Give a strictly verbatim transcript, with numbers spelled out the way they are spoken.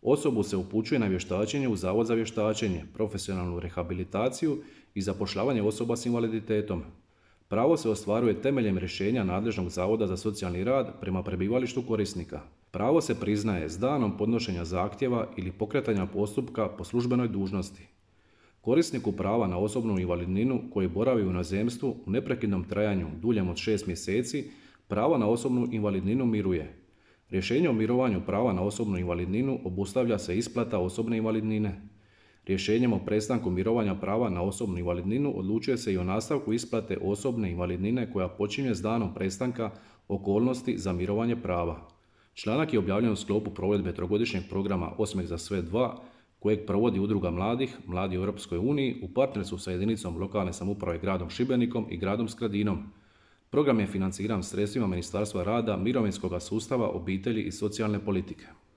Osobu se upućuje na vještačenje u Zavod za vještačenje, profesionalnu rehabilitaciju i zapošljavanje osoba s invaliditetom. Pravo se ostvaruje temeljem rješenja nadležnog Zavoda za socijalni rad prema prebivalištu korisnika. Pravo se priznaje s danom podnošenja zahtjeva ili pokretanja postupka po službenoj dužnosti. Korisniku prava na osobnu invalidninu koji boravi u inozemstvu u neprekidnom trajanju duljem od šest mjeseci, pravo na osobnu invalidninu miruje. Rješenje o mirovanju prava na osobnu invalidninu obustavlja se isplata osobne invalidnine. Rješenjem o prestanku mirovanja prava na osobnu invalidninu odlučuje se i o nastavku isplate osobne invalidnine koja počinje s danom prestanka okolnosti za mirovanje prava. Članak je objavljen u sklopu provedbe trogodišnjeg programa Osmeh za sve dva, kojeg provodi Udruga mladih, Mladi u Europskoj uniji, u partnerstvu sa jedinicom lokalne samouprave gradom Šibenikom i gradom Skradinom. Program je financiran sredstvima Ministarstva rada, mirovinskog sustava, obitelji i socijalne politike.